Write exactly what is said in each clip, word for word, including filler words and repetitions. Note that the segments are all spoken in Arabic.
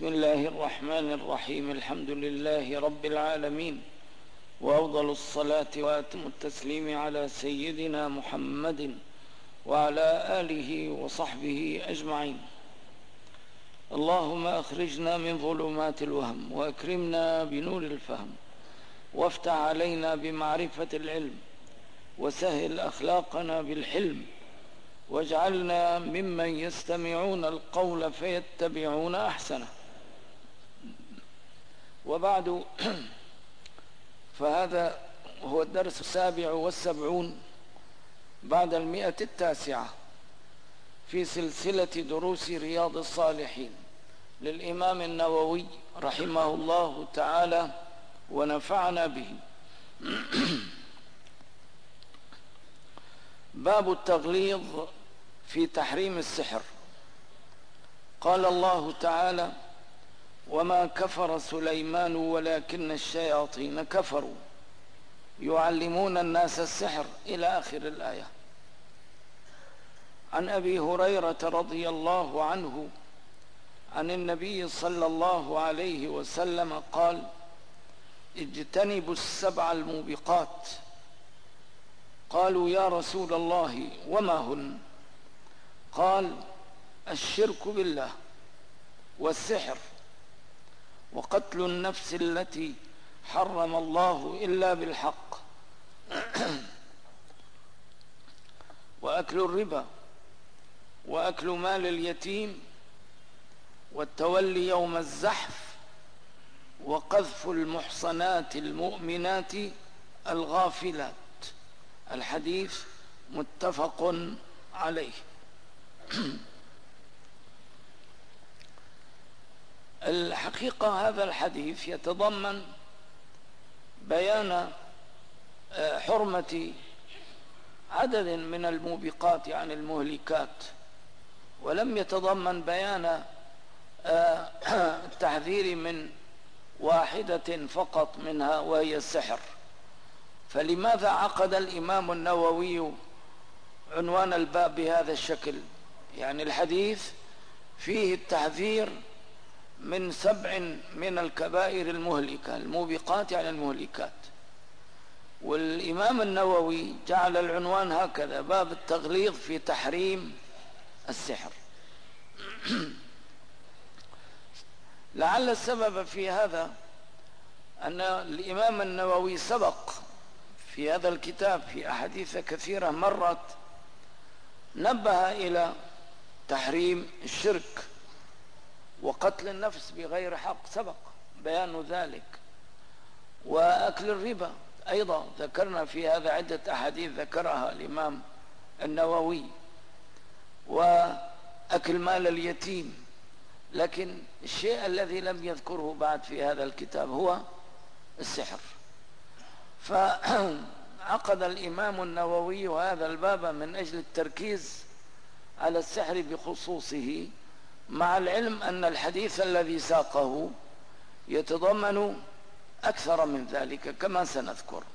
بسم الله الرحمن الرحيم. الحمد لله رب العالمين، وأفضل الصلاة وأتم التسليم على سيدنا محمد وعلى آله وصحبه أجمعين. اللهم أخرجنا من ظلمات الوهم وأكرمنا بنور الفهم، وافتح علينا بمعرفة العلم، وسهل أخلاقنا بالحلم، واجعلنا ممن يستمعون القول فيتبعون أحسنه. وبعد، فهذا هو الدرس السابع والسبعون بعد المئة التاسعة في سلسلة دروس رياض الصالحين للإمام النووي رحمه الله تعالى ونفعنا به. باب التغليظ في تحريم السحر. قال الله تعالى: وما كفر سليمان ولكن الشياطين كفروا يعلمون الناس السحر، إلى آخر الآية. عن أبي هريرة رضي الله عنه عن النبي صلى الله عليه وسلم قال: اجتنبوا السبع الموبقات. قالوا: يا رسول الله وما هن؟ قال: الشرك بالله، والسحر، وقتل النفس التي حرم الله إلا بالحق، وأكل الربا، وأكل مال اليتيم، والتولي يوم الزحف، وقذف المحصنات المؤمنات الغافلات. الحديث متفق عليه. الحقيقة هذا الحديث يتضمن بيان حرمة عدد من الموبقات، يعني المهلكات، ولم يتضمن بيان التحذير من واحدة فقط منها، وهي السحر. فلماذا عقد الإمام النووي عنوان الباب بهذا الشكل؟ يعني الحديث فيه التحذير من سبع من الكبائر المهلكة، الموبقات يعني المهلكات، والإمام النووي جعل العنوان هكذا: باب التغليظ في تحريم السحر. لعل السبب في هذا أن الإمام النووي سبق في هذا الكتاب في أحاديث كثيرة مرت نبه إلى تحريم الشرك وقتل النفس بغير حق، سبق بيان ذلك، وأكل الربا أيضا ذكرنا في هذا عدة أحاديث ذكرها الإمام النووي، وأكل مال اليتيم. لكن الشيء الذي لم يذكره بعد في هذا الكتاب هو السحر. فعقد الإمام النووي هذا الباب من أجل التركيز على السحر بخصوصه، مع العلم أن الحديث الذي ساقه يتضمن أكثر من ذلك كما سنذكر.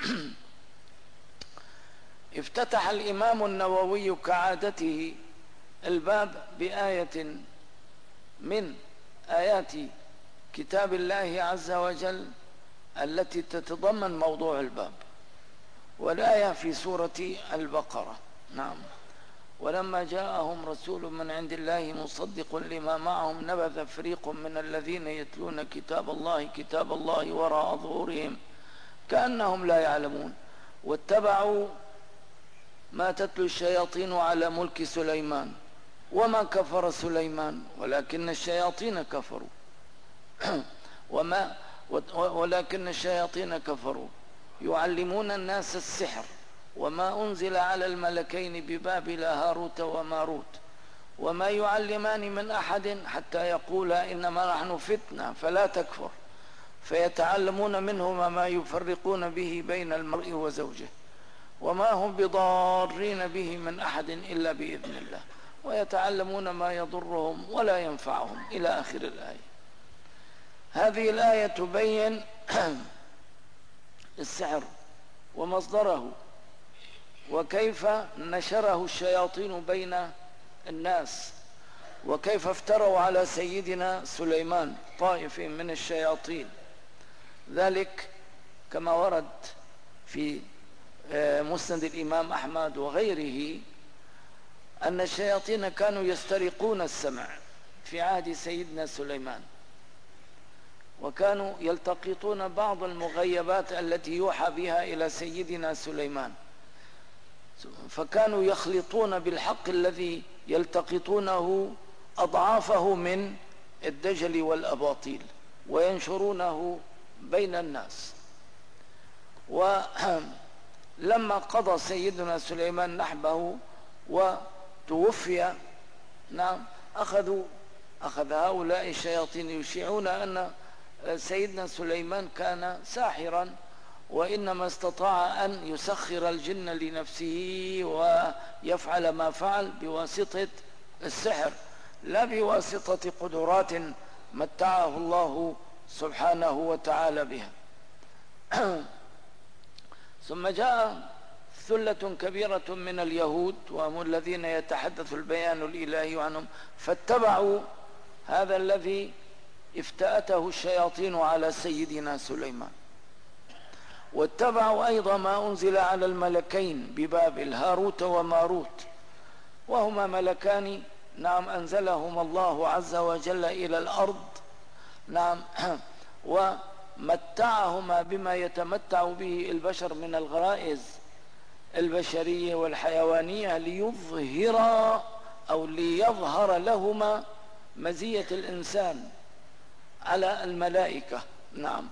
افتتح الإمام النووي كعادته الباب بآية من آيات كتاب الله عز وجل التي تتضمن موضوع الباب، والآية في سورة البقرة. نعم: ولما جاءهم رسول من عند الله مصدق لما معهم نبذ فريق من الذين يتلون كتاب الله كتاب الله وراء ظهورهم كأنهم لا يعلمون واتبعوا ما تتلو الشياطين على ملك سليمان وما كفر سليمان ولكن الشياطين كفروا وما ولكن الشياطين كفروا يعلمون الناس السحر وما أنزل على الملكين ببابل هاروت وماروت وما يعلمان من أحد حتى يقولا إنما نحن فتنة فلا تكفر فيتعلمون منهما ما يفرقون به بين المرء وزوجه وما هم بضارين به من أحد إلا بإذن الله ويتعلمون ما يضرهم ولا ينفعهم، إلى آخر الآية. هذه الآية تبين السحر ومصدره وكيف نشره الشياطين بين الناس وكيف افتروا على سيدنا سليمان طائف من الشياطين. ذلك كما ورد في مسند الإمام أحمد وغيره أن الشياطين كانوا يسترقون السمع في عهد سيدنا سليمان، وكانوا يلتقطون بعض المغيبات التي يوحى بها إلى سيدنا سليمان، فكانوا يخلطون بالحق الذي يلتقطونه أضعافه من الدجل والأباطيل وينشرونه بين الناس. ولما قضى سيدنا سليمان نحبه وتوفي، نعم، أخذوا أخذ هؤلاء الشياطين يشيعون أن سيدنا سليمان كان ساحرا، وإنما استطاع أن يسخر الجن لنفسه ويفعل ما فعل بواسطة السحر، لا بواسطة قدرات متعه الله سبحانه وتعالى بها. ثم جاء ثلة كبيرة من اليهود، وهم الذين يتحدث البيان الإلهي عنهم، فاتبعوا هذا الذي افتأته الشياطين على سيدنا سليمان، واتبعوا أيضا ما أنزل على الملكين ببابل هاروت وماروت، وهما ملكان، نعم، أنزلهما الله عز وجل إلى الأرض، نعم، ومتعهما بما يتمتع به البشر من الغرائز البشرية والحيوانية ليظهر أو ليظهر لهما مزية الإنسان على الملائكة، نعم.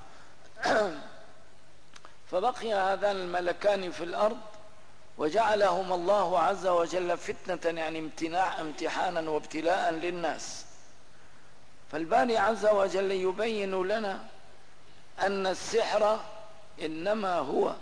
فبقي هذان الملكان في الأرض وجعلهم الله عز وجل فتنة، يعني امتناع امتحانا وابتلاء للناس. فالباري عز وجل يبين لنا أن السحر إنما هو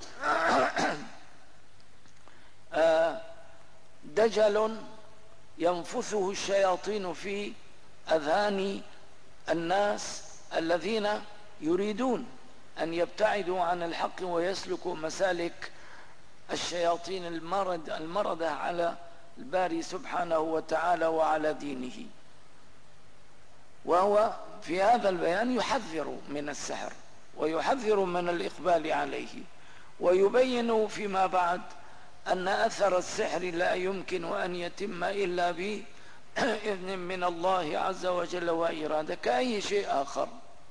دجل ينفثه الشياطين في أذهان الناس الذين يريدون أن يبتعدوا عن الحق ويسلكوا مسالك الشياطين المرد المردة على الباري سبحانه وتعالى وعلى دينه. وهو في هذا البيان يحذر من السحر ويحذر من الإقبال عليه، ويبين فيما بعد أن أثر السحر لا يمكن أن يتم إلا بإذن من الله عز وجل وإرادة، كأي شيء آخر.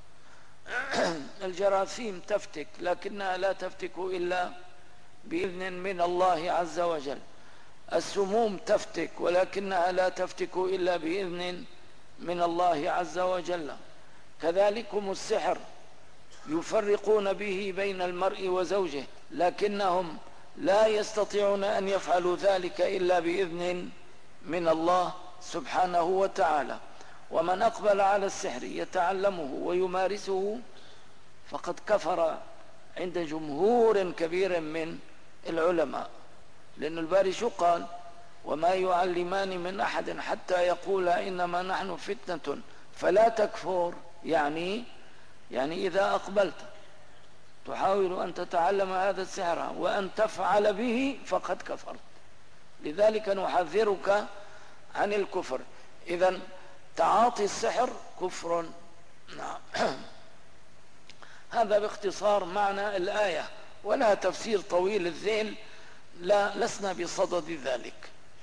الجراثيم تفتك لكنها لا تفتك إلا بإذن من الله عز وجل، السموم تفتك ولكنها لا تفتك إلا بإذن من الله عز وجل، كذلكم السحر يفرقون به بين المرء وزوجه، لكنهم لا يستطيعون أن يفعلوا ذلك إلا بإذن من الله سبحانه وتعالى. ومن أقبل على السحر يتعلمه ويمارسه فقد كفر عند جمهور كبير من العلماء، لأن الباري شو قال؟ وما يعلمان من أحد حتى يقولا إنما نحن فتنة فلا تكفر، يعني يعني إذا أقبلت تحاول أن تتعلم هذا السحر وأن تفعل به فقد كفرت، لذلك نحذرك عن الكفر. إذن تعاطي السحر كفر. نعم. هذا باختصار معنى الآية، ولها تفسير طويل الذيل لا لسنا بصدد ذلك.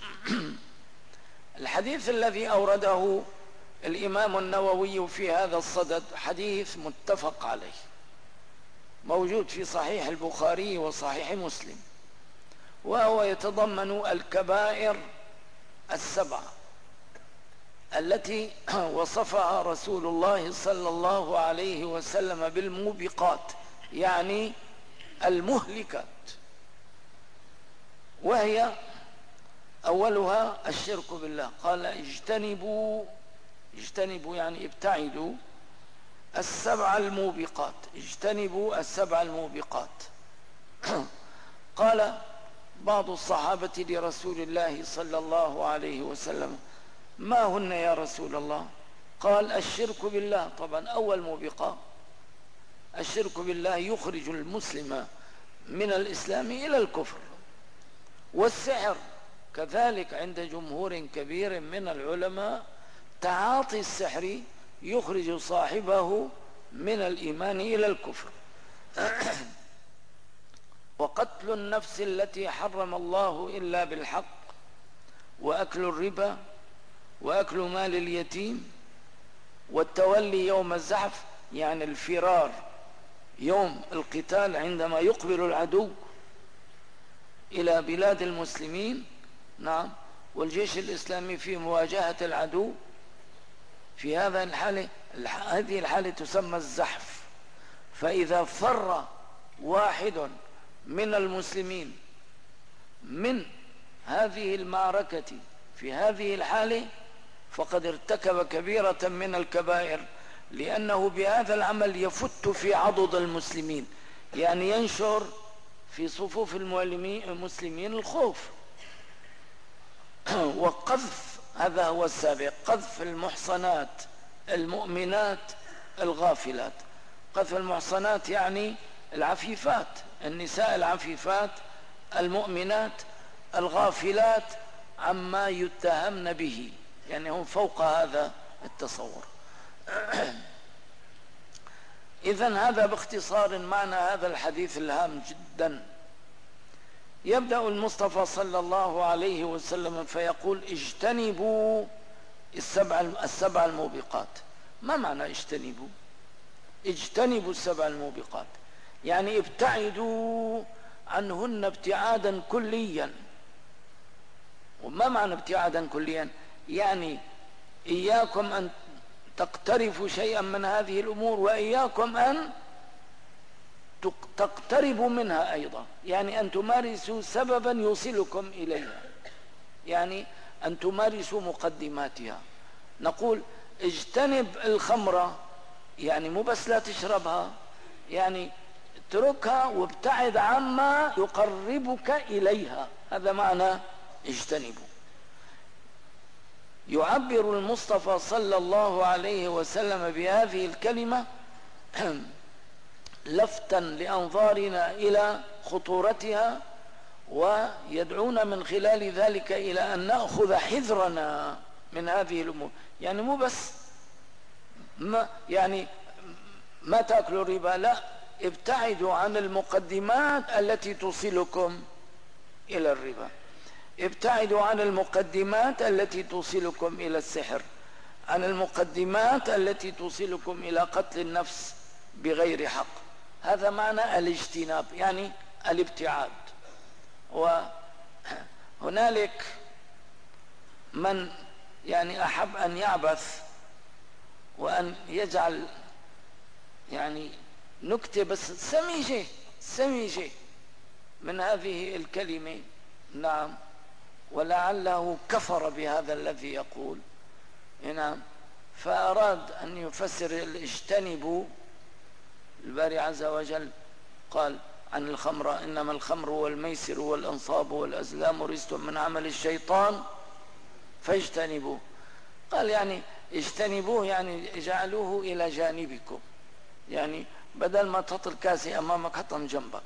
الحديث الذي أورده الإمام النووي في هذا الصدد حديث متفق عليه، موجود في صحيح البخاري وصحيح مسلم، وهو يتضمن الكبائر السبعة التي وصفها رسول الله صلى الله عليه وسلم بالموبقات، يعني المهلكات، وهي أولها الشرك بالله. قال اجتنبوا اجتنبوا يعني ابتعدوا السبع الموبقات، اجتنبوا السبع الموبقات. قال بعض الصحابة لرسول الله صلى الله عليه وسلم ما هن يا رسول الله؟ قال الشرك بالله. طبعا أول موبقة الشرك بالله يخرج المسلم من الإسلام إلى الكفر، والسحر كذلك عند جمهور كبير من العلماء تعاطي السحر يخرج صاحبه من الإيمان إلى الكفر. وقتل النفس التي حرم الله إلا بالحق، وأكل الربا، وأكل مال اليتيم، والتولي يوم الزحف يعني الفرار يوم القتال عندما يقبل العدو إلى بلاد المسلمين. نعم. والجيش الإسلامي في مواجهة العدو في هذا الحالة هذه الحالة تسمى الزحف. فإذا فر واحد من المسلمين من هذه المعركة في هذه الحالة فقد ارتكب كبيرة من الكبائر، لأنه بهذا العمل يفت في عضد المسلمين، يعني ينشر في صفوف المسلمين الخوف. وقذف، هذا هو السابق، قذف المحصنات المؤمنات الغافلات. قذف المحصنات يعني العفيفات، النساء العفيفات المؤمنات الغافلات عما يتهمن به، يعني هم فوق هذا التصور. إذن هذا باختصار معنى هذا الحديث الهام جدا. يبدأ المصطفى صلى الله عليه وسلم فيقول: اجتنبوا السبع السبع الموبقات. ما معنى اجتنبوا؟ اجتنبوا السبع الموبقات يعني ابتعدوا عنهن ابتعادا كليا. وما معنى ابتعادا كليا؟ يعني إياكم أن تقترفوا شيئا من هذه الأمور، وإياكم أن تقتربوا منها أيضا، يعني أن تمارسوا سببا يوصلكم إليها، يعني أن تمارسوا مقدماتها. نقول اجتنب الخمرة، يعني مو بس لا تشربها، يعني اتركها وابتعد عما يقربك إليها، هذا معنى اجتنبوا. يعبر المصطفى صلى الله عليه وسلم بهذه الكلمة لفتا لأنظارنا إلى خطورتها، ويدعونا من خلال ذلك إلى أن نأخذ حذرنا من هذه الأمور. يعني مو بس ما يعني ما تأكلوا الربا، لا، ابتعدوا عن المقدمات التي توصلكم إلى الربا، ابتعدوا عن المقدمات التي توصلكم إلى السحر، عن المقدمات التي توصلكم إلى قتل النفس بغير حق. هذا معنى الاجتناب، يعني الابتعاد. وهنالك من يعني أحب أن يعبث وأن يجعل يعني نكتة بس سميجة سميجة من هذه الكلمة. نعم. ولعله كفر بهذا الذي يقول. نعم. فأراد أن يفسر الاجتنبوا. الباري عز وجل قال عن الخمر: إنما الخمر والميسر والأنصاب والأزلام رجس من عمل الشيطان فاجتنبوه. قال يعني اجتنبوه يعني اجعلوه إلى جانبكم، يعني بدل ما تحط الكاسة أمامك حطهم جنبك.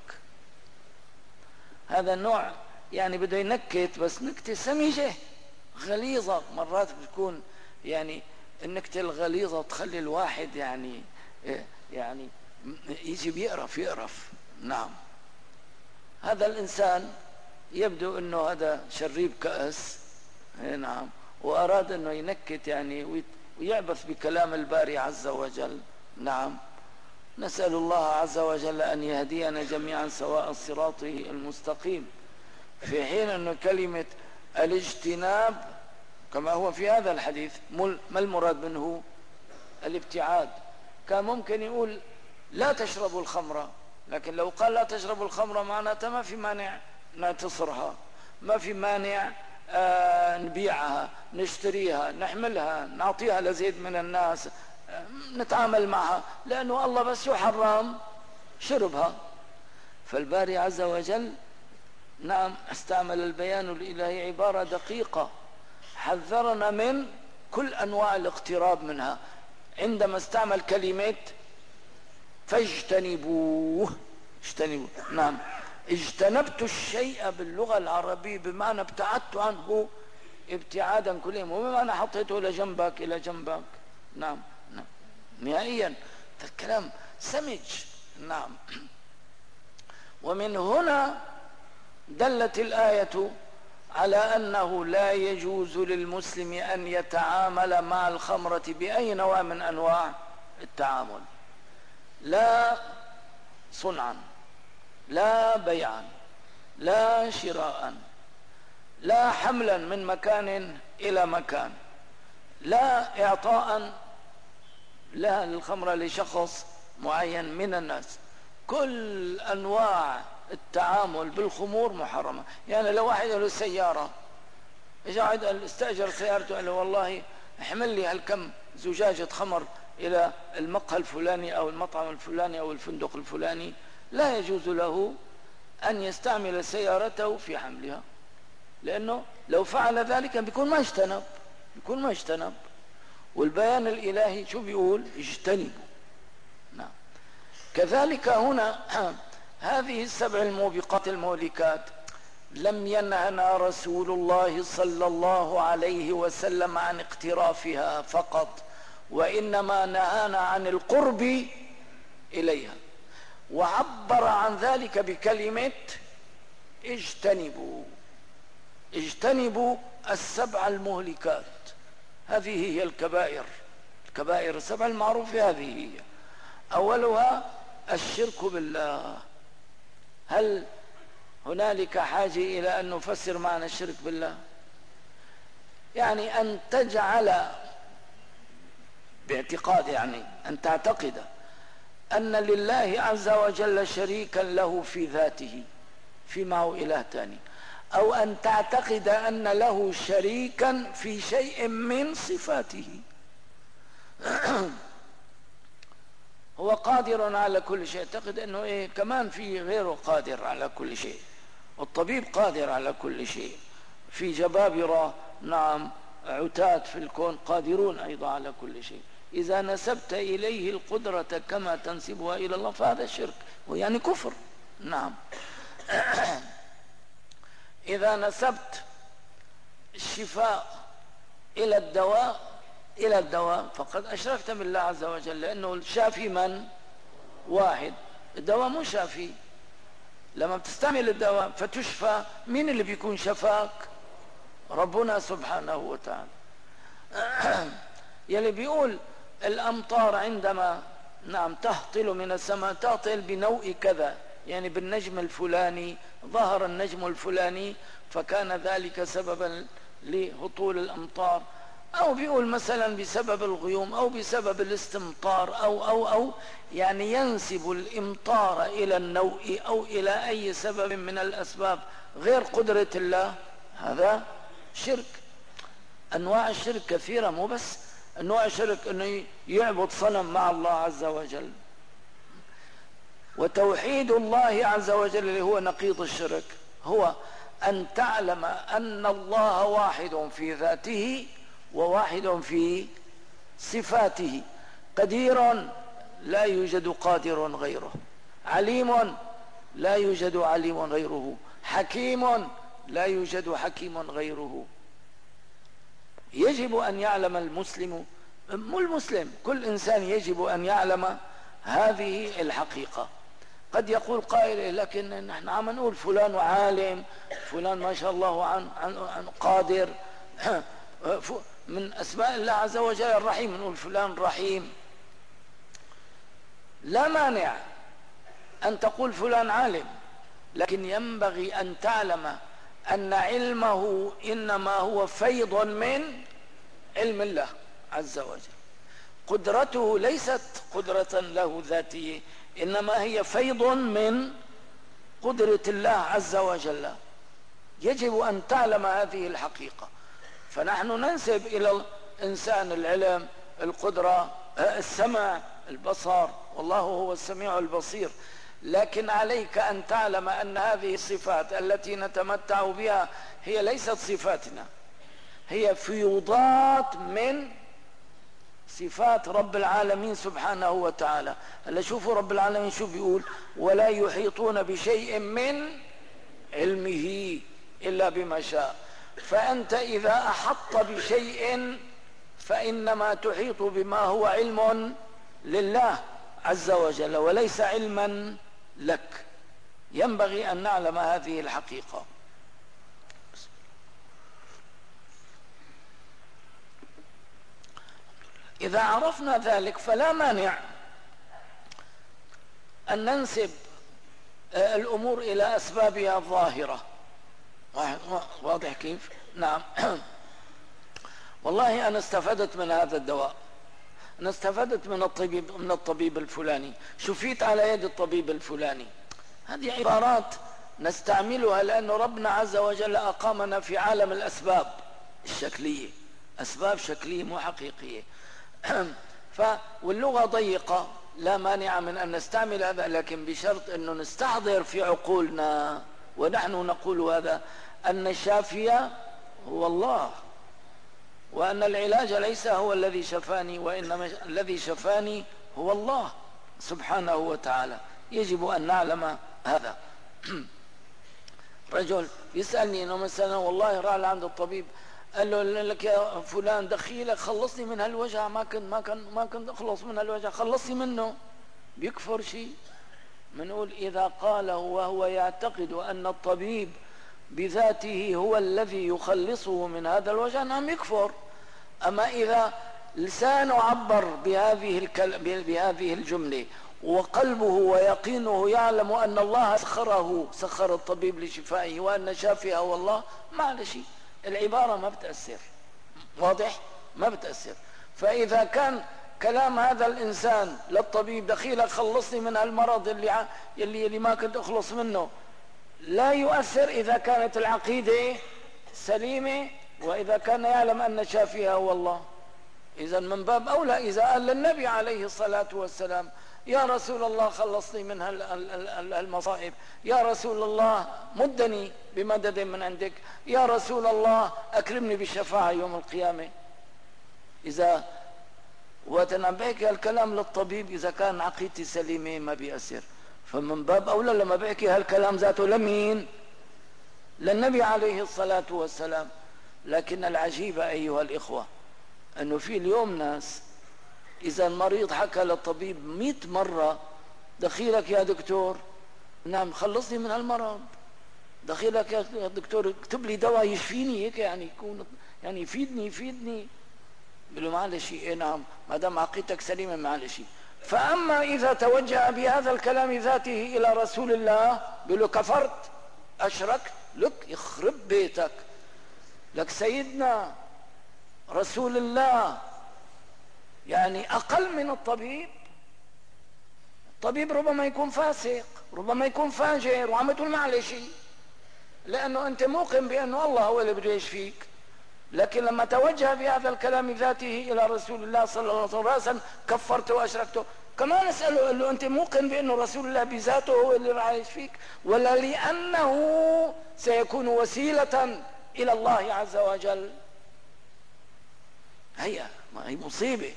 هذا النوع يعني بده ينكت، بس نكتة سميجة غليظة. مرات بتكون يعني النكتة الغليظة تخلي الواحد يعني يعني يجي بيقرف يقرف. نعم. هذا الإنسان يبدو أنه هذا شريب كأس. نعم. وأراد أنه ينكت يعني ويعبث بكلام الباري عز وجل. نعم. نسأل الله عز وجل أن يهدينا جميعا سواء الصراط المستقيم، في حين أن كلمة الاجتناب كما هو في هذا الحديث ما المراد منه؟ الابتعاد. كان ممكن يقول لا تشربوا الخمرة، لكن لو قال لا تشربوا الخمرة معناتها ما في مانع نتصرها، ما في مانع آه نبيعها، نشتريها، نحملها، نعطيها لزيد من الناس، آه نتعامل معها، لأنه الله بس يحرم شربها. فالباري عز وجل نعم استعمل البيان الإلهي عبارة دقيقة، حذرنا من كل أنواع الاقتراب منها عندما استعمل كلمة فاجتنبوه. اجتنبوه. نعم. اجتنبت الشيء باللغة العربية بمعنى ابتعدت عنه ابتعادا كليا، وبما أنا حطيته إلى جنبك إلى جنبك. نعم نعم نهائيا، الكلام سمج. نعم. ومن هنا دلت الآية على أنه لا يجوز للمسلم أن يتعامل مع الخمرة بأي نوع من أنواع التعامل، لا صنعا، لا بيعا، لا شراء، لا حملا من مكان إلى مكان، لا إعطاء لها الخمرة لشخص معين من الناس. كل أنواع التعامل بالخمور محرمة. يعني لو واحد له سيارة، إذا واحد استأجر سيارته قال له والله احمل لي هالكم زجاجة خمر إلى المقهى الفلاني أو المطعم الفلاني أو الفندق الفلاني، لا يجوز له أن يستعمل سيارته في حملها، لأنه لو فعل ذلك بيكون ما اجتنب، بيكون ما اجتنب. والبيان الإلهي شو بيقول؟ اجتنبوا. نعم. كذلك هنا هذه السبع الموبقات المهلكات لم ينهنا رسول الله صلى الله عليه وسلم عن اقترافها فقط، وإنما نهانا عن القرب إليها، وعبر عن ذلك بكلمة اجتنبوا. اجتنبوا السبع المهلكات، هذه هي الكبائر، الكبائر السبع المعروفة هذه هي. أولها الشرك بالله. هل هنالك حاجة إلى أن نفسر معنى الشرك بالله؟ يعني أن تجعل باعتقاد، يعني أن تعتقد أن لله عز وجل شريكا له في ذاته فيما هو إله تاني، أو أن تعتقد أن له شريكا في شيء من صفاته. هو قادر على كل شيء، اعتقد أنه إيه كمان في غيره قادر على كل شيء. والطبيب قادر على كل شيء، في جبابرة نعم عتاة في الكون قادرون أيضا على كل شيء. إذا نسبت إليه القدرة كما تنسبها إلى الله فهذا شرك، ويعني كفر. نعم. إذا نسبت الشفاء إلى الدواء إلى الدواء فقد أشركت بالله عز وجل، لأنه الشافي من؟ واحد، الدواء مو شافي. لما بتستعمل الدواء فتشفى، مين اللي بيكون شفاك؟ ربنا سبحانه وتعالى. يلي بيقول الأمطار عندما نعم تهطل من السماء تهطل بنوء كذا، يعني بالنجم الفلاني، ظهر النجم الفلاني فكان ذلك سببا لهطول الأمطار، أو بيقول مثلا بسبب الغيوم أو بسبب الاستمطار أو أو أو يعني ينسب الإمطار إلى النوء أو إلى أي سبب من الأسباب غير قدرة الله، هذا شرك. أنواع الشرك كثيرة، مو بس أنواع الشرك أنه يعبد صنم مع الله عز وجل. وتوحيد الله عز وجل اللي هو نقيض الشرك هو أن تعلم أن الله واحد في ذاته وواحد في صفاته، قدير لا يوجد قادر غيره، عليم لا يوجد عليم غيره، حكيم لا يوجد حكيم غيره. يجب أن يعلم المسلم، مو المسلم، كل إنسان يجب أن يعلم هذه الحقيقة. قد يقول قائل لكن نحن عم نقول فلان عالم، فلان ما شاء الله عن, عن, عن قادر، من أسماء الله عز وجل الرحيم، نقول فلان رحيم. لا مانع أن تقول فلان عالم، لكن ينبغي أن تعلم أن علمه إنما هو فيض من علم الله عز وجل. قدرته ليست قدرة له ذاتية، إنما هي فيض من قدرة الله عز وجل. يجب أن تعلم هذه الحقيقة. فنحن ننسب إلى الإنسان العلم، القدرة، السمع، البصر، والله هو السميع البصير. لكن عليك أن تعلم أن هذه الصفات التي نتمتع بها هي ليست صفاتنا، هي فيوضات من صفات رب العالمين سبحانه وتعالى. هلا شوفوا رب العالمين شو بيقول: ولا يحيطون بشيء من علمه إلا بما شاء. فأنت إذا أحط بشيء فإنما تحيط بما هو علم لله عز وجل وليس علما لك. ينبغي أن نعلم هذه الحقيقة. إذا عرفنا ذلك فلا مانع أن ننسب الأمور إلى أسبابها الظاهرة. واضح كيف؟ نعم. والله أنا استفدت من هذا الدواء، أنا استفدت من الطبيب من الطبيب الفلاني، شفيت على يد الطبيب الفلاني. هذه عبارات نستعملها لأن ربنا عز وجل أقامنا في عالم الأسباب الشكلية، أسباب شكلية مو حقيقية. ف واللغة ضيقة، لا مانع من أن نستعمل هذا، لكن بشرط أنه نستحضر في عقولنا ونحن نقول هذا أن الشافي هو الله، وأن العلاج ليس هو الذي شفاني، وإنما الذي شفاني هو الله سبحانه وتعالى. يجب أن نعلم هذا. رجل يسألني إنه مثلا والله راح لعند الطبيب قال له لك يا فلان دخيلك خلصني من هالوجع، ما كنت ما كنت ما كنت أخلص من هالوجع، خلصني منه. بيكفر شيء؟ منقول إذا قاله وهو يعتقد أن الطبيب بذاته هو الذي يخلصه من هذا الوجع، نعم يكفر. أما إذا لسانه عبر بهذه الكل... بهذه الجملة وقلبه ويقينه يعلم أن الله سخره، سخر الطبيب لشفائه، وأن شافيه هو الله، معلش العبارة ما بتأثر. واضح؟ ما بتأثر. فإذا كان كلام هذا الإنسان للطبيب دخيلك خلصني من المرض اللي ع... اللي, اللي ما كنت أخلص منه، لا يؤثر إذا كانت العقيدة سليمة، وإذا كان يعلم أن شافيها هو الله. إذا من باب أولى إذا قال للنبي عليه الصلاة والسلام يا رسول الله خلصني من المصائب، يا رسول الله مدني بمدد من عندك، يا رسول الله أكرمني بالشفاعة يوم القيامة. إذا وتنبهك الكلام للطبيب إذا كان عقيدتي سليمة ما بيأثر، فمن باب أولى لما بحكي هالكلام ذاته لمين؟ للنبي عليه الصلاة والسلام. لكن العجيب أيها الإخوة أنه في اليوم ناس إذا المريض حكى للطبيب مئة مرة دخيلك يا دكتور، نعم خلصني من هالمرض، دخيلك يا دكتور اكتب لي دواء يشفيني، هيك يعني يكون يعني يفيدني يفيدني بقول له معلش إيه نعم ما دام عقيدتك سليمة معلش. فأما إذا توجه بهذا الكلام ذاته إلى رسول الله بقول له كفرت أشركت، لك يخرب بيتك، لك سيدنا رسول الله يعني أقل من الطبيب. الطبيب ربما يكون فاسق، ربما يكون فاجر، وعم تقول معلش لأنه أنت موقن بأنه الله هو اللي بده يشفيك. لكن لما توجه بهذا الكلام ذاته إلى رسول الله صلى الله عليه وسلم رأسا كفرته وأشركته، كمان اسأله قال له أنت موقن بأنه رسول الله بذاته هو اللي راح يشفيك، ولا لأنه سيكون وسيلة إلى الله عز وجل؟ هي ما هي مصيبة.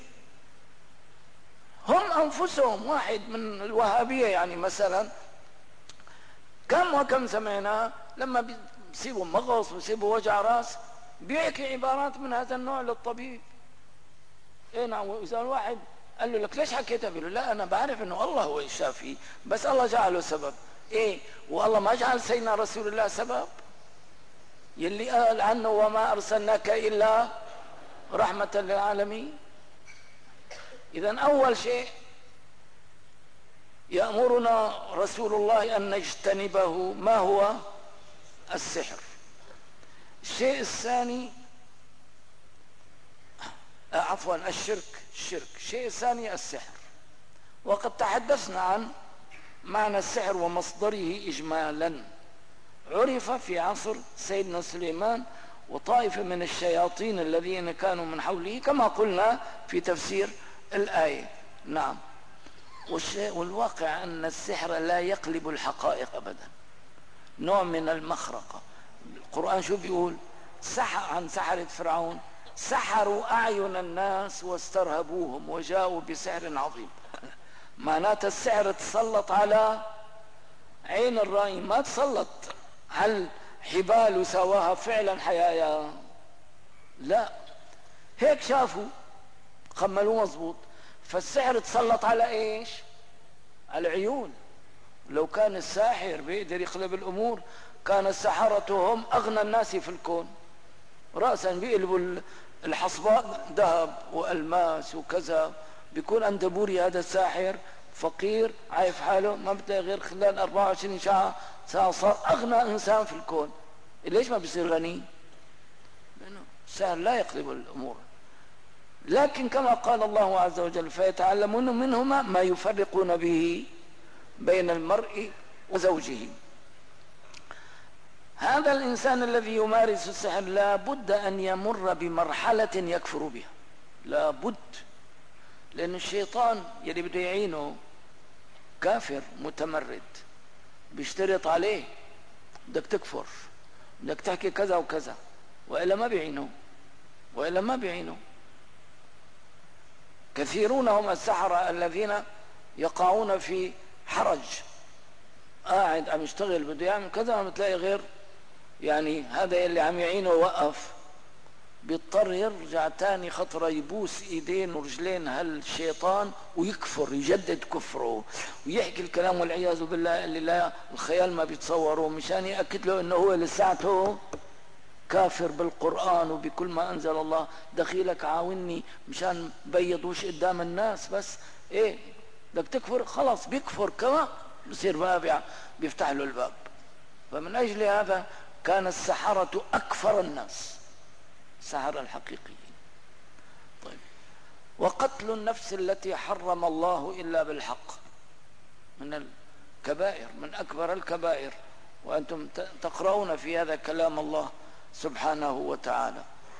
هم أنفسهم واحد من الوهابية يعني مثلا كم وكم سمعنا لما بيصيبوا مغص ويصيبوا وجع راس بيحكي عبارات من هذا النوع للطبيب. ايه نعم. واذا الواحد قال له لك ليش حكيتها؟ بيقول له لا انا بعرف انه الله هو الشافي، بس الله جعله سبب. ايه والله ما جعل سيدنا رسول الله سبب؟ يلي قال عنه وما ارسلناك الا رحمة للعالمين. اذا اول شيء يأمرنا رسول الله ان نجتنبه ما هو السحر. الشيء الثاني عفوا الشرك الشرك الشيء الثاني السحر. وقد تحدثنا عن معنى السحر ومصدره إجمالا. عرف في عصر سيدنا سليمان وطائفة من الشياطين الذين كانوا من حوله كما قلنا في تفسير الآية. نعم. والواقع أن السحر لا يقلب الحقائق أبدا، نوع من المخرقة. القرآن شو بيقول؟ سحر عن سحرة فرعون سحروا أعين الناس واسترهبوهم وجاءوا بسحر عظيم. معناتها السحر تسلط على عين الرأي، ما تسلط على حبال وسواها فعلا حيايا؟ لا، هيك شافوا خملوه مظبوط. فالسحر تسلط على ايش؟ على العيون. لو كان الساحر بيقدر يقلب الامور كان السحرة هم اغنى الناس في الكون، رأسا بيقلبوا الحصباء ذهب والماس وكذا. بيكون عند بوري هذا الساحر فقير عايف حاله، ما بتلاقي غير خلال أربعة وعشرين ساعة صار اغنى انسان في الكون. ليش ما بيصير غني؟ لانه السحر لا يقلب الامور. لكن كما قال الله عز وجل فيتعلمون منهما ما يفرقون به بين المرء وزوجه. هذا الإنسان الذي يمارس السحر لا بد أن يمر بمرحلة يكفر بها، لا بد، لأن الشيطان يلي بده يعينه كافر متمرد بيشترط عليه بدك تكفر، بدك تحكي كذا وكذا، وإلا ما بيعينه، وإلا ما بيعينه. كثيرون هم السحرة الذين يقعون في حرج، قاعد عم يشتغل بده يعمل كذا ما بتلاقي غير يعني هذا اللي عم يعينه وقف، بيضطر يرجع تاني خطرة يبوس ايدين ورجلين هالشيطان ويكفر، يجدد كفره ويحكي الكلام والعياذ بالله اللي لا الخيال ما بيتصوره، مشان يأكد له انه هو لساعته كافر بالقرآن وبكل ما انزل الله. دخيلك عاوني مشان بيض وش قدام الناس، بس ايه بدك تكفر خلاص بيكفر كما بصير باب بيفتح له الباب. فمن اجل هذا كان السحرة اكفر الناس، السحرة الحقيقيين. طيب، وقتل النفس التي حرم الله الا بالحق من الكبائر، من اكبر الكبائر، وانتم تقرؤون في هذا كلام الله سبحانه وتعالى.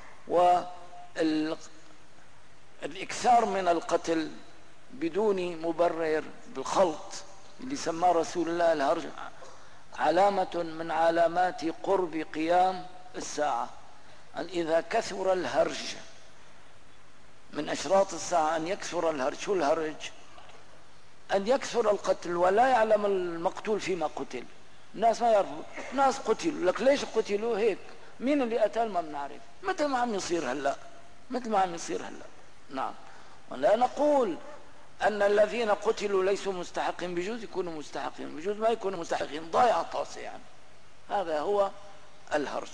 والاكثار من القتل بدون مبرر بالخلط اللي سماه رسول الله الهرج علامة من علامات قرب قيام الساعة، أن إذا كثر الهرج من أشراط الساعة أن يكثر الهرج. شو الهرج؟ أن يكثر القتل ولا يعلم المقتول فيما قتل. الناس ما يعرفوا، ناس قتلوا لك ليش قتلوا هيك، مين اللي قتل ما بنعرف، مثل ما عم يصير هلا، مثل ما عم يصير هلا. نعم، ولا نقول أن الذين قتلوا ليسوا مستحقين، بجوز يكونوا مستحقين، بجوز ما يكونوا مستحقين، ضايع طاسة يعني. هذا هو الهرج.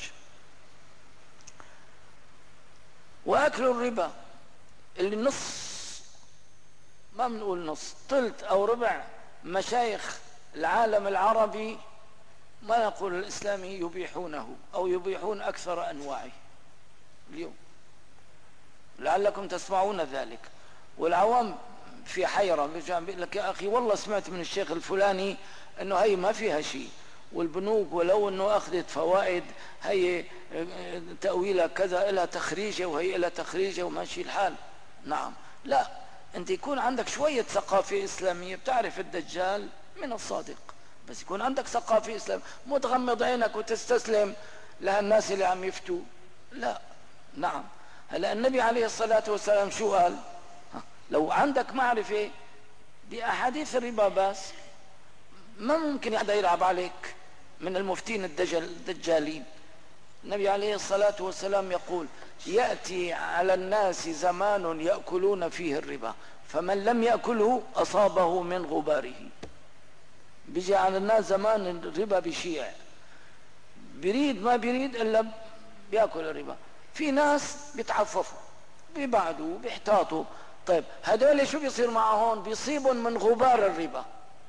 وأكل الربا اللي نص، ما بنقول نص، ثلث أو ربع مشايخ العالم العربي ما نقول الإسلامي يبيحونه أو يبيحون أكثر أنواعه اليوم، لعلكم تسمعون ذلك. والعوام في حيرة، بيقول لك يا أخي والله سمعت من الشيخ الفلاني أنه هي ما فيها شيء، والبنوك ولو أنه أخذت فوائد هي تأويلها كذا إلها تخريجة وهي إلها تخريجة وماشي الحال. نعم، لا، أنت يكون عندك شوية ثقافة إسلامية، بتعرف الدجال من الصادق، بس يكون عندك ثقافة إسلامية، مو تغمض عينك وتستسلم لهالناس اللي عم يفتوا، لا. نعم، هلا النبي عليه الصلاة والسلام شو قال؟ لو عندك معرفة بأحاديث الربا بس ما ممكن حدا يلعب عليك من المفتين الدجال الدجالين. النبي عليه الصلاة والسلام يقول يأتي على الناس زمان يأكلون فيه الربا فمن لم يأكله أصابه من غباره. بيجي على الناس زمان الربا بشيع، بريد ما بريد إلا بيأكل الربا. في ناس بيتعففوا بيبعدوا بيحتاطوا، طيب هذول شو بيصير معهم؟ بيصيبهم من غبار الربا.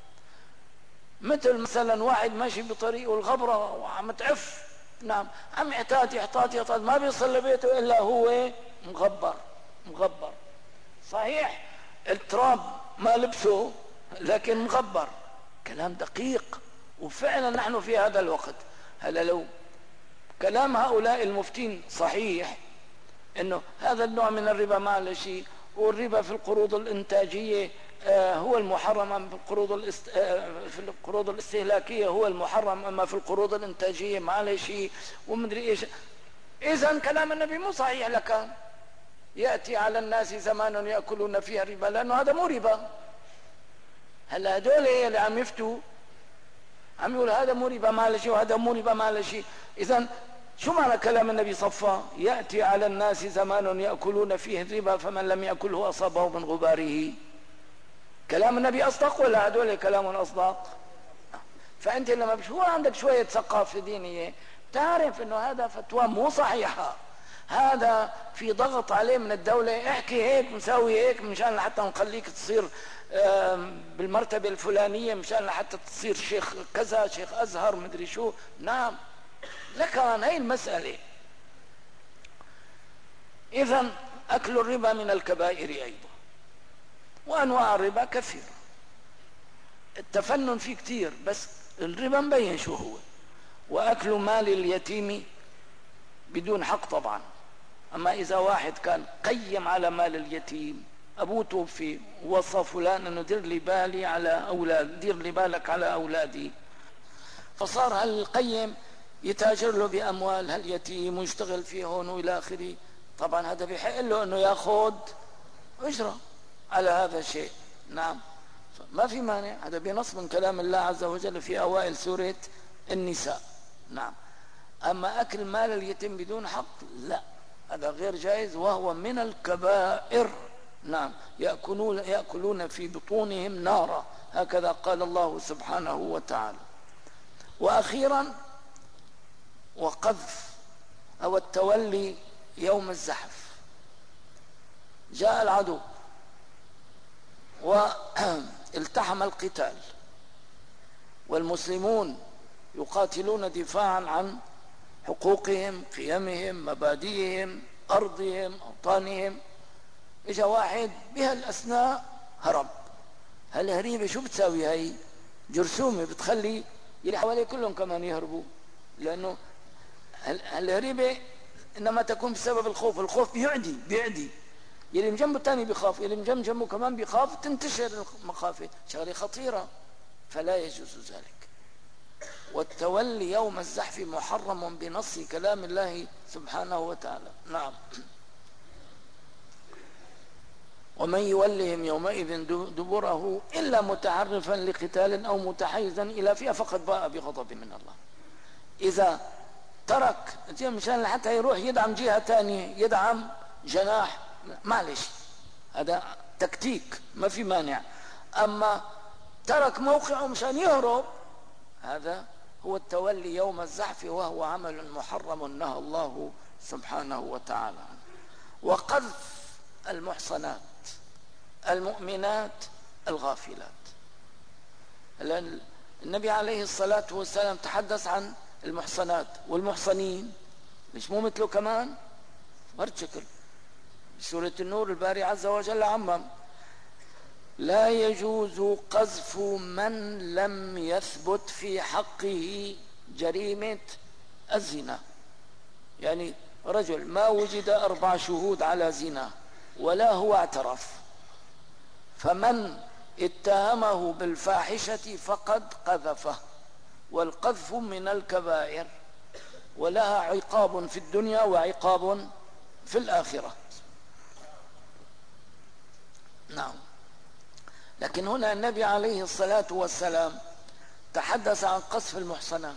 مثل مثلا واحد ماشي بطريق والغبرة وعم تعف، نعم، عم يحتاط يحتاط يحتاط ما بيصل لبيته إلا هو مغبر مغبر. صحيح التراب ما لبسه لكن مغبر. كلام دقيق، وفعلا نحن في هذا الوقت. هلا لو كلام هؤلاء المفتين صحيح انه هذا النوع من الربا ما له شيء، والربا في القروض الانتاجيه آه هو المحرم، اما في القروض الاست... آه في القروض الاستهلاكيه هو المحرم، اما في القروض الانتاجيه ما له شيء، ومدري ايش. اذا كلام النبي مو صحيح لكان ياتي على الناس زمان ياكلون فيها الربا، لانه هذا مو ربا. هلا هدول اللي عم يفتوا عم يقول هذا مو ربا ما له شيء وهذا مو ربا ما له شيء، إذن شو معنى كلام النبي صفى؟ يأتي على الناس زمان يأكلون فيه الربا فمن لم يأكله أصابه من غباره. كلام النبي أصدق ولا هدول كلام أصدق؟ فأنت لما بشوف عندك شوية ثقافة دينية تعرف أنه هذا فتوى مو صحيحة، هذا في ضغط عليه من الدولة، احكي هيك مساوي هيك مشان لحتى نخليك تصير بالمرتبة الفلانية، مشان لحتى تصير شيخ كذا، شيخ أزهر، مدري شو. نعم، لكن هي المسألة. إذن أكل الربا من الكبائر أيضا، وأنواع الربا كثيرة، التفنن فيه كتير، بس الربا مبين شو هو. وأكل مال اليتيم بدون حق طبعا. أما إذا واحد كان قيم على مال اليتيم، أبوه توفي ووصى فلان أنه دير لي بالي على أولاد، دير لي بالك على أولادي، فصار هالقيم يتاجر له بأموال هاليتيم ويشتغل فيه هون وإلى آخره. طبعا هذا بيحق له أنه يأخذ أجرة على هذا الشيء. نعم، ما في مانع، هذا بنص من كلام الله عز وجل في أوائل سورة النساء. نعم. أما أكل مال اليتيم بدون حق لا، هذا غير جائز وهو من الكبائر. نعم، يأكلون, يأكلون في بطونهم نارا، هكذا قال الله سبحانه وتعالى. وأخيرا وقذف أو التولي يوم الزحف. جاء العدو والتحم القتال، والمسلمون يقاتلون دفاعا عن حقوقهم، قيمهم، مبادئهم، أرضهم، أوطانهم. إجا واحد بهالأثناء هرب. هالهريبة شو بتساوي؟ هاي جرثومة بتخلي اللي حواليه كلهم كمان يهربوا، لأنه هالهريبة إنما تكون بسبب الخوف. الخوف بيعدي بيعدي يلي من جنبه الثاني بيخاف، يلي من جنب جنبه كمان بيخاف، تنتشر المخافة، شغلة خطيرة، فلا يجوز ذلك. والتولي يوم الزحف محرم بنص كلام الله سبحانه وتعالى. نعم. ومن يولهم يومئذ دبره إلا متعرفا لقتال أو متحيزا إلى فئة فقد باء بغضب من الله. إذا ترك مشان حتى يروح يدعم جهة ثانية، يدعم جناح، معلش هذا تكتيك ما في مانع. أما ترك موقعه مشان يهرب، هذا هو التولي يوم الزحف، وهو عمل محرم نهى الله سبحانه وتعالى. وقذف المحصنات المؤمنات الغافلات. النبي عليه الصلاة والسلام تحدث عن المحصنات والمحصنين، مش مو مثله كمان مرد شكل. سورة النور الباري عز وجل عمم: لا يجوز قذف من لم يثبت في حقه جريمة الزنا. يعني رجل ما وجد أربع شهود على زنا ولا هو اعترف، فمن اتهمه بالفاحشة فقد قذفه. والقذف من الكبائر، ولها عقاب في الدنيا وعقاب في الآخرة. نعم. لكن هنا النبي عليه الصلاة والسلام تحدث عن قذف المحصنات،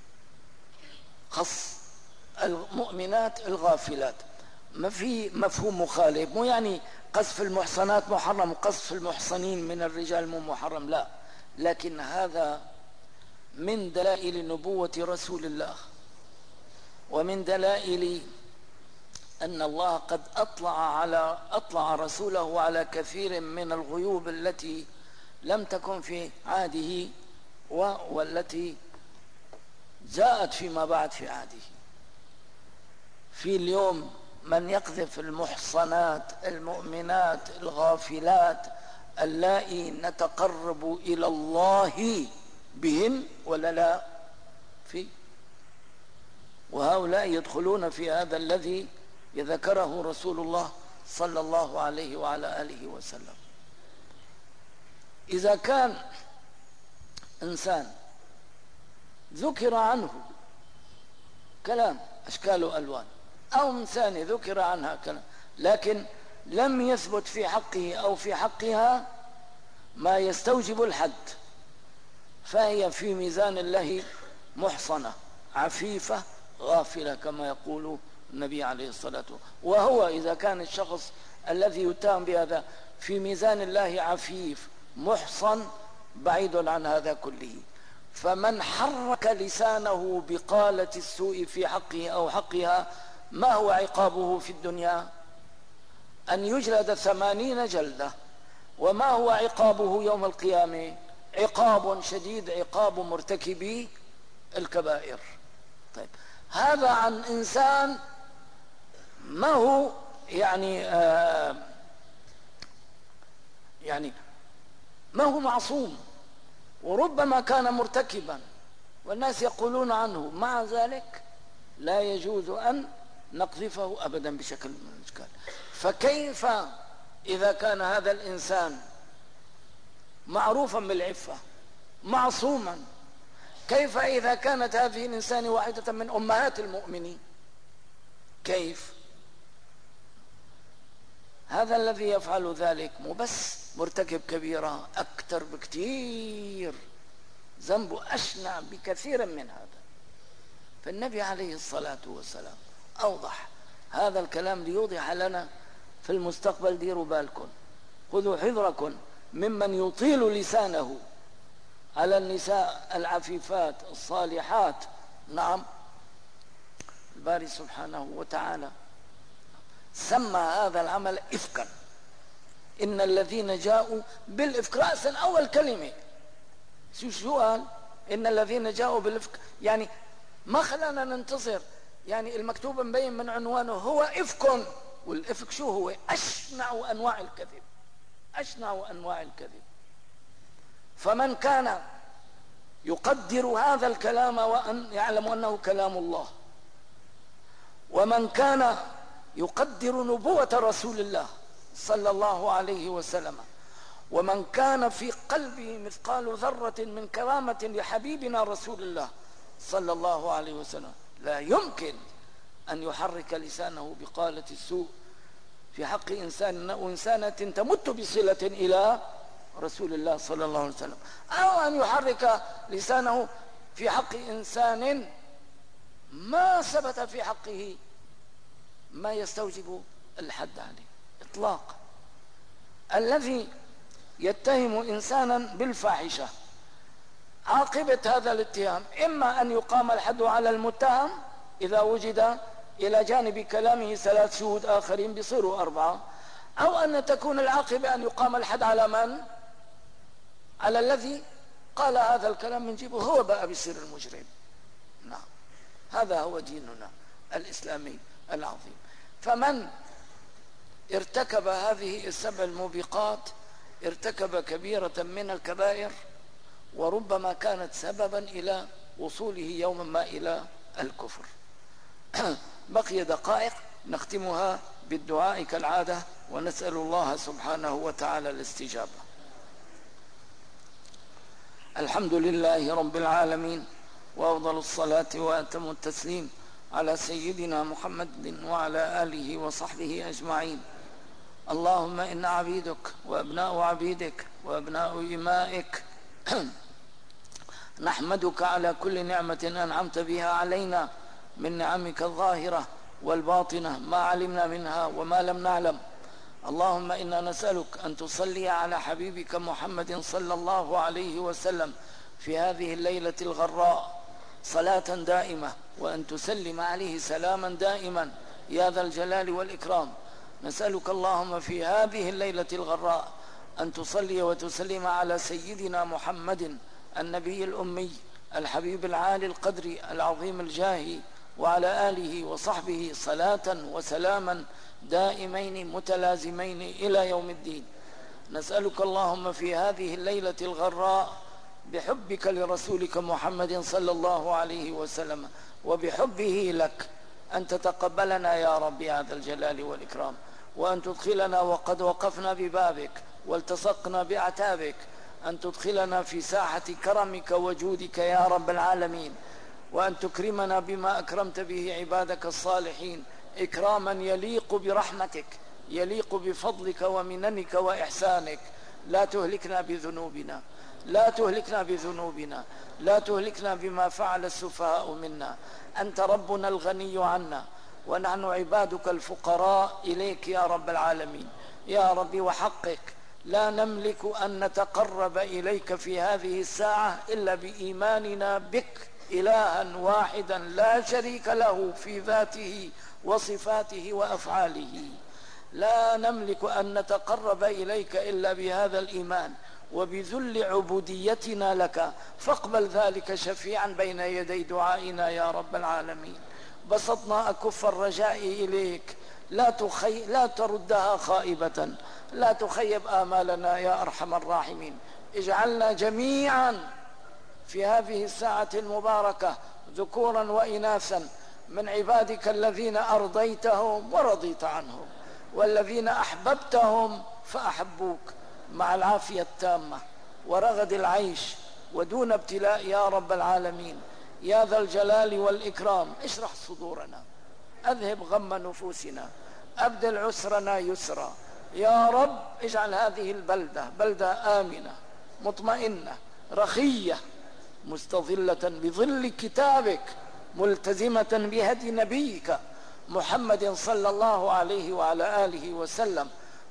خص المؤمنات الغافلات، ما في مفهوم مخالف. مو يعني قذف المحصنات محرم وقذف المحصنين من الرجال مو محرم، لا، لكن هذا من دلائل نبوة رسول الله، ومن دلائل أن الله قد أطلع على أطلع رسوله على كثير من الغيوب التي لم تكن في عهده والتي جاءت فيما بعد في عهده. في اليوم من يقذف المحصنات المؤمنات الغافلات اللائي نتقرب إلى الله بهن ولا لا؟ في وهؤلاء يدخلون في هذا الذي ذكره رسول الله صلى الله عليه وعلى آله وسلم. إذا كان إنسان ذكر عنه كلام أشكال وألوان، أو إنسان ذكر عنها كلام لكن لم يثبت في حقه أو في حقها ما يستوجب الحد، فهي في ميزان الله محصنة عفيفة غافلة كما يقول النبي عليه الصلاة والسلام. وهو إذا كان الشخص الذي يتهم بهذا في ميزان الله عفيف محصن بعيد عن هذا كله، فمن حرك لسانه بقالة السوء في حقه أو حقها ما هو عقابه في الدنيا؟ أن يجلد ثمانين جلدة. وما هو عقابه يوم القيامة؟ عقاب شديد، عقاب مرتكبي الكبائر. طيب، هذا عن إنسان ما هو يعني آه يعني ما هو معصوم، وربما كان مرتكبا والناس يقولون عنه، مع ذلك لا يجوز أن نقذفه أبدا بشكل من الأشكال. فكيف إذا كان هذا الإنسان معروفا بالعفة معصوما؟ كيف إذا كانت هذه الإنسان واحدة من أمهات المؤمنين؟ كيف؟ هذا الذي يفعل ذلك مو بس مرتكب كبيرة، أكثر بكثير، ذنبه أشنع بكثير من هذا. فالنبي عليه الصلاة والسلام أوضح هذا الكلام ليوضح لنا في المستقبل. ديروا بالكم، خذوا حذركم ممن يطيل لسانه على النساء العفيفات الصالحات. نعم، الباري سبحانه وتعالى سمى هذا العمل إفكا. إن الذين جاءوا بالإفك، رأسا أول كلمة شو شو قال؟ إن الذين جاءوا بالإفك، يعني ما خلانا ننتصر، يعني المكتوب مبين من عنوانه هو إفك. والإفك شو هو؟ أشنع أنواع الكذب، أشنع أنواع الكذب. فمن كان يقدر هذا الكلام وأن يعلم أنه كلام الله، ومن كان يقدر نبوة رسول الله صلى الله عليه وسلم، ومن كان في قلبه مثقال ذرة من كرامة لحبيبنا رسول الله صلى الله عليه وسلم، لا يمكن أن يحرك لسانه بقالة السوء في حق إنسان أو إنسانة تمت بصلة إلى رسول الله صلى الله عليه وسلم، أو أن يحرك لسانه في حق إنسان ما ثبت في حقه ما يستوجب الحد عليه إطلاقا. الذي يتهم إنسانا بالفاحشة، عاقبة هذا الاتهام إما أن يقام الحد على المتهم إذا وجد إلى جانب كلامه ثلاث شهود آخرين بيصيروا أربعة، أو أن تكون العاقبة أن يقام الحد على من؟ على الذي قال هذا الكلام من جيبه، هو بقى بيصير المجرم. نعم، هذا هو ديننا الإسلامي العظيم. فمن ارتكب هذه السبع الموبقات ارتكب كبيرة من الكبائر، وربما كانت سببا إلى وصوله يوما ما إلى الكفر. بقي دقائق نختمها بالدعاء كالعادة، ونسأل الله سبحانه وتعالى الاستجابة. الحمد لله رب العالمين، وأفضل الصلاة وأتم التسليم على سيدنا محمد وعلى آله وصحبه أجمعين. اللهم إن عبيدك وأبناء عبيدك وأبناء إمائك نحمدك على كل نعمة أنعمت بها علينا من نعمك الظاهرة والباطنة، ما علمنا منها وما لم نعلم. اللهم إنا نسألك أن تصلي على حبيبك محمد صلى الله عليه وسلم في هذه الليلة الغراء صلاة دائمة، وأن تسلم عليه سلاما دائما يا ذا الجلال والإكرام. نسألك اللهم في هذه الليلة الغراء أن تصلي وتسلم على سيدنا محمد النبي الأمي الحبيب العالي القدر العظيم الجاه، وعلى آله وصحبه صلاة وسلاما دائمين متلازمين إلى يوم الدين. نسألك اللهم في هذه الليلة الغراء بحبك لرسولك محمد صلى الله عليه وسلم وبحبه لك أن تتقبلنا يا رب يا ذا الجلال والإكرام، وأن تدخلنا وقد وقفنا ببابك والتصقنا بأعتابك، أن تدخلنا في ساحة كرمك وجودك يا رب العالمين، وأن تكرمنا بما أكرمت به عبادك الصالحين إكراما يليق برحمتك، يليق بفضلك ومننك وإحسانك. لا تهلكنا بذنوبنا، لا تهلكنا بذنوبنا، لا تهلكنا بما فعل السفهاء منا. أنت ربنا الغني عنا، ونحن عبادك الفقراء إليك يا رب العالمين. يا ربي وحقك لا نملك أن نتقرب إليك في هذه الساعة إلا بإيماننا بك إلها واحدا لا شريك له في ذاته وصفاته وأفعاله. لا نملك أن نتقرب إليك إلا بهذا الإيمان وبذل عبوديتنا لك، فاقبل ذلك شفيعا بين يدي دعائنا يا رب العالمين. بسطنا أكف الرجاء إليك، لا, تخي... لا تردها خائبة، لا تخيب آمالنا يا أرحم الراحمين. اجعلنا جميعا في هذه الساعة المباركة ذكورا وإناثا من عبادك الذين أرضيتهم ورضيت عنهم، والذين أحببتهم فأحبوك، مع العافية التامة ورغد العيش ودون ابتلاء يا رب العالمين. يا ذا الجلال والإكرام اشرح صدورنا، أذهب غم نفوسنا، أبدل عسرنا يسرا. يا رب اجعل هذه البلدة بلدة آمنة مطمئنة رخية مستظلة بظل كتابك، ملتزمة بهدي نبيك محمد صلى الله عليه وعلى آله وسلم،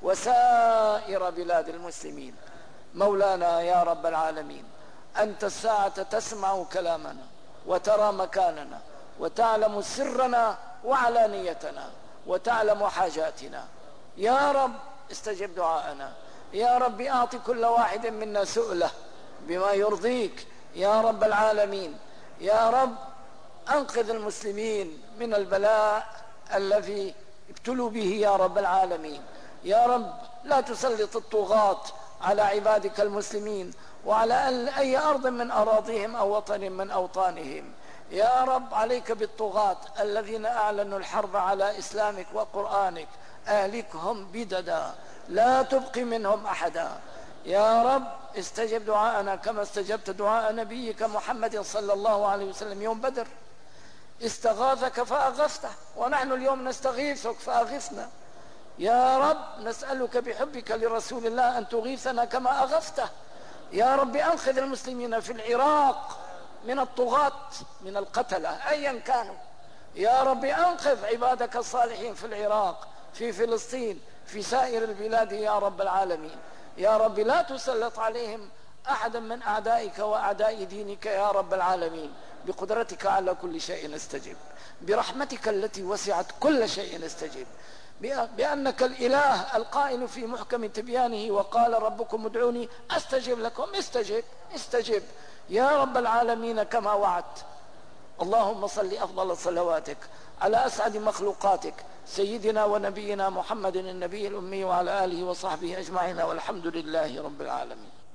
وسائر بلاد المسلمين. مولانا يا رب العالمين، أنت الساعة تسمع كلامنا وترى مكاننا وتعلم سرنا وعلانيتنا وتعلم حاجاتنا. يا رب استجب دعاءنا، يا رب أعط كل واحد منا سؤله بما يرضيك يا رب العالمين. يا رب أنقذ المسلمين من البلاء الذي ابتلوا به يا رب العالمين. يا رب لا تسلط الطغاة على عبادك المسلمين وعلى أي أرض من أراضيهم أو وطن من أوطانهم. يا رب عليك بالطغاة الذين أعلنوا الحرب على إسلامك وقرآنك، أهلكهم بددا، لا تبقي منهم أحدا. يا رب استجب دعاءنا كما استجبت دعاء نبيك محمد صلى الله عليه وسلم يوم بدر، استغاثك فأغثته، ونحن اليوم نستغيثك فأغثنا. يا رب نسألك بحبك لرسول الله أن تغيثنا كما أغثته. يا رب أنقذ المسلمين في العراق من الطغاة من القتلة أيا كانوا. يا رب أنقذ عبادك الصالحين في العراق، في فلسطين، في سائر البلاد يا رب العالمين. يا رب لا تسلط عليهم أحدا من أعدائك وأعداء دينك يا رب العالمين. بقدرتك على كل شيء استجب، برحمتك التي وسعت كل شيء استجب، بأنك الإله القائل في محكم تبيانه وقال ربكم ادعوني أستجب لكم. استجب استجب يا رب العالمين كما وعدت. اللهم صل أفضل صلواتك على أسعد مخلوقاتك سيدنا ونبينا محمد النبي الأمي وعلى آله وصحبه أجمعين، والحمد لله رب العالمين.